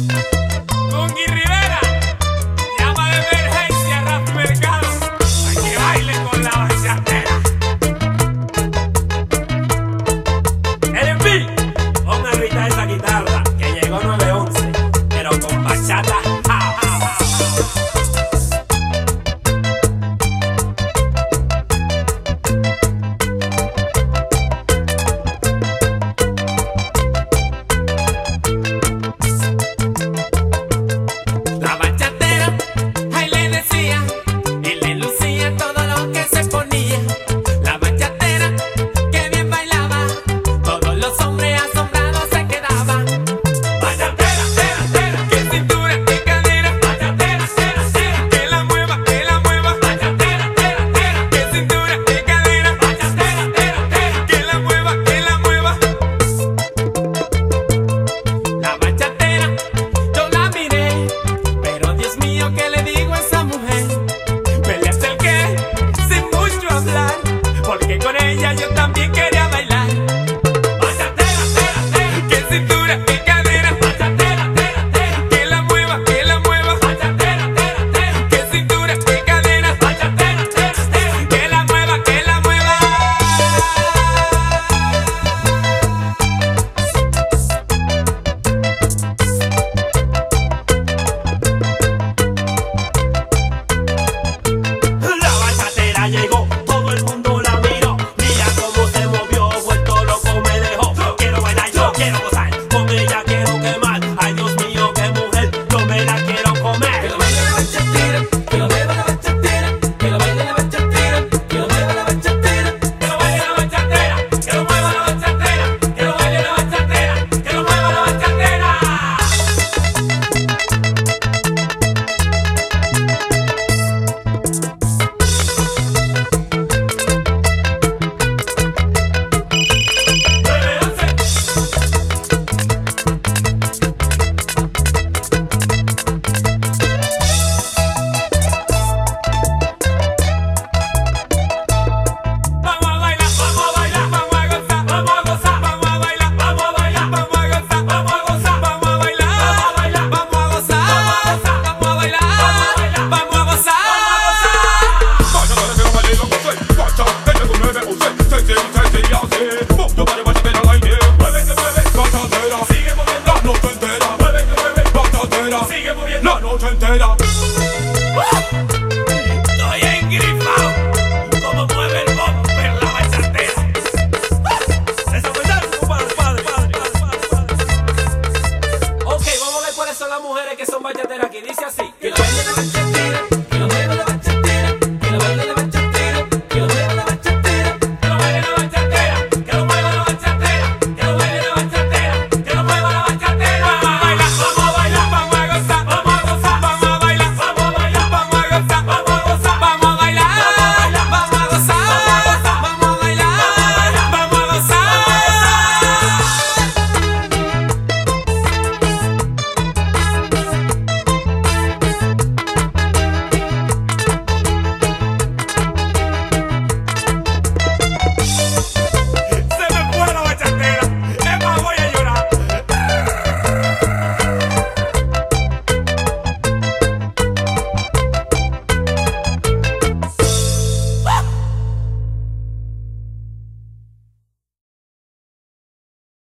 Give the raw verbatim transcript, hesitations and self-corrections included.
Cungy Rivera, llama de emergencia a Rafi Mercado para que baile con la bachatera. L P, pon a gritar esa guitarra que llegó nueve once, pero con bachata. Ja, ja, ja. La bachatera, ahí le decía y le lucía todo lo que se ponía. La bachatera, que bien bailaba, todos los hombres asombrados se quedaban. Bachatera, tera, tera, que cintura y cadera. Bachatera, tera, tera, que la mueva, que la mueva. Bachatera, tera, tera, que cintura y cadera. Bachatera, tera, tera, que la mueva, que la mueva. La bachatera, yo la miré, pero Dios mío, ¿qué le digo a esa mujer? Me le acerqué sin mucho hablar, porque con ella yo también quería bailar. Bachatera, tera, tera, que cintura.